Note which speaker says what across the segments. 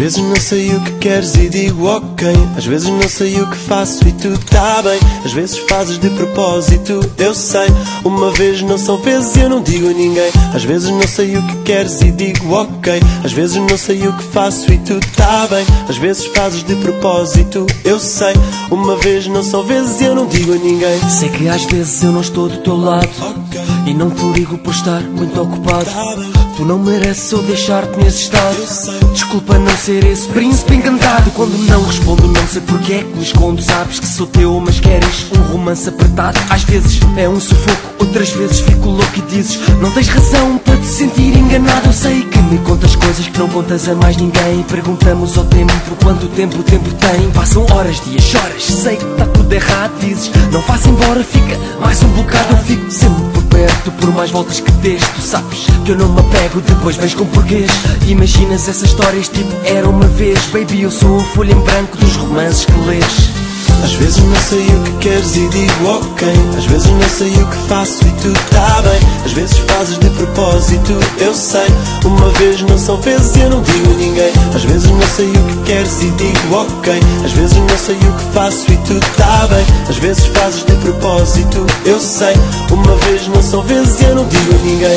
Speaker 1: vezes não sei o que queres e digo ok. Às vezes não sei o que faço e tu tá bem. Às vezes fazes de propósito, eu sei. Uma vez não são vezes e eu não digo a ninguém. Às vezes não sei o que queres e digo ok. Às vezes não sei o que faço e tu tá bem. Às vezes fazes de propósito, eu sei. Uma vez não são vezes e eu não digo a ninguém.
Speaker 2: Sei que às vezes eu não estou do teu lado, e não te ligo por estar muito ocupado. Tu não mereces eu deixar-te nesse estado. Desculpa não ser esse príncipe encantado. Quando não respondo não sei porque é que me escondo. Sabes que sou teu mas queres um romance apertado. Às vezes é um sufoco, outras vezes fico louco e dizes não tens razão para te sentir enganado. Eu sei que me contas coisas que não contas a mais ninguém. Perguntamos ao tempo quanto tempo o tempo tem. Passam horas, dias, choras, sei que está tudo errado. Dizes não faça embora, fica mais um bocado. Eu fico sempre por perto, por mais voltas que dês. Tu sabes que eu não me apego, depois vens com porquês. Imaginas essas histórias tipo era uma vez. Baby, eu sou a folha em branco dos romances que lês.
Speaker 1: Às vezes não sei o que queres e digo ok. Às vezes não sei o que faço e tu tá bem. Às vezes fazes de propósito, eu sei. Uma vez não são vezes e eu não digo a ninguém. Às vezes não sei o que queres e digo ok. Às vezes não sei o que faço e tu tá bem. Às vezes fazes de propósito, eu sei. Uma vez não são vezes e eu não digo a ninguém.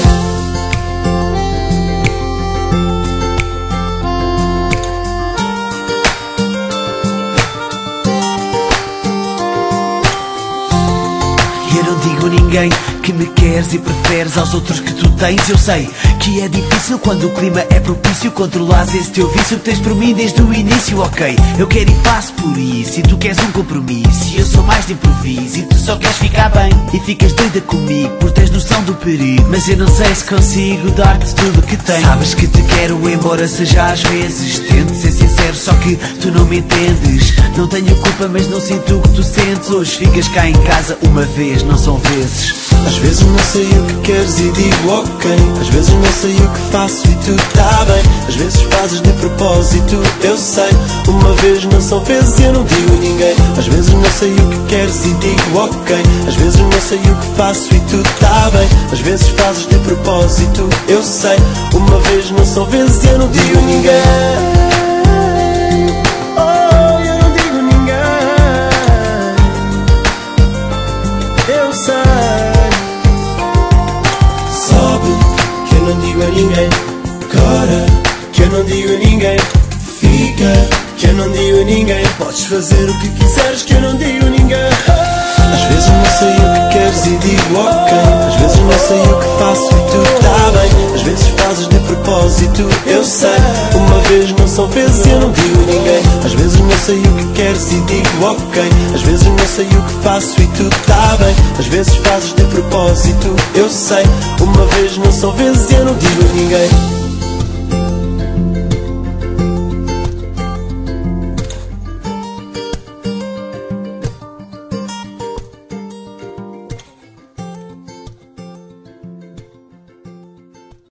Speaker 2: Eu não digo a ninguém que me queres e preferes aos outros que tu tens. Eu sei que é difícil quando o clima é propício controlares esse teu vício que tens por mim desde o início. Ok, eu quero e faço por isso, e tu queres um compromisso, e eu sou mais de improviso, e tu só queres ficar bem e ficas doida comigo por teres noção do perigo. Mas eu não sei se consigo dar-te tudo o que tenho. Sabes que te quero embora seja às vezes. Tento ser sincero só que tu não me entendes. Não tenho culpa mas não sinto o que tu sentes. Hoje ficas cá em casa uma vez, não são vezes.
Speaker 1: Às vezes não sei o que queres e digo ok. Às vezes não sei o que faço e tu tá bem. Às vezes fazes de propósito, eu sei. Uma vez não são vezes e eu não digo a ninguém. Às vezes não sei o que queres e digo ok. Às vezes não sei o que faço e tu tá bem. Às vezes fazes de propósito, eu sei. Uma vez não são vezes e eu não digo a ninguém. Ninguém. Agora que eu não digo a ninguém. Fica que eu não digo a ninguém. Podes fazer o que quiseres que eu não digo a ninguém. Às vezes não sei o que queres e digo ok. Às vezes não sei o que faço e tu tá bem. Às vezes fazes de propósito, eu sei. Uma vez não são vezes e eu não digo a ninguém. Às vezes não sei o que queres e digo ok. Às vezes não sei o que faço e tu tá bem. Às vezes fazes de propósito, eu sei. Uma vez não são vezes e eu não digo a ninguém.